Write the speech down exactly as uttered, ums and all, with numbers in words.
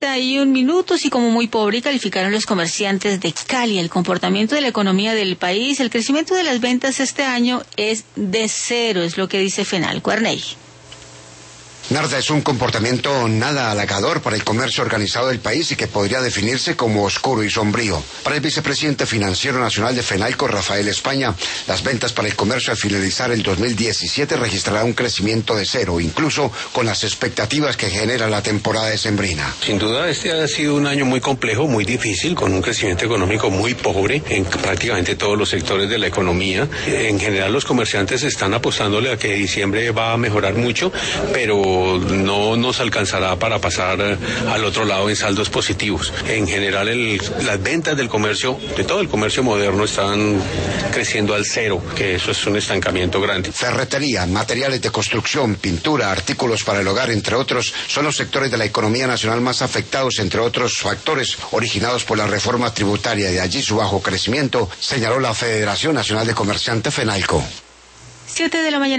treinta y un minutos y como muy pobre calificaron los comerciantes de Cali el comportamiento de la economía del país. El crecimiento de las ventas este año es de cero, es lo que dice Fenalco. Arney. Narda, es un comportamiento nada halagador para el comercio organizado del país y que podría definirse como oscuro y sombrío. Para el vicepresidente financiero nacional de Fenalco, Rafael España, las ventas para el comercio al finalizar el dos mil diecisiete registrará un crecimiento de cero, incluso con las expectativas que genera la temporada decembrina. Sin duda, este ha sido un año muy complejo, muy difícil, con un crecimiento económico muy pobre en prácticamente todos los sectores de la economía. En general, los comerciantes están apostándole a que diciembre va a mejorar mucho, pero no nos alcanzará para pasar al otro lado en saldos positivos. En general, el, las ventas del comercio, de todo el comercio moderno, están creciendo al cero, que eso es un estancamiento grande. Ferretería, materiales de construcción, pintura, artículos para el hogar, entre otros, son los sectores de la economía nacional más afectados, entre otros factores originados por la reforma tributaria, y de allí su bajo crecimiento, señaló la Federación Nacional de Comerciantes Fenalco. Siete de la mañana.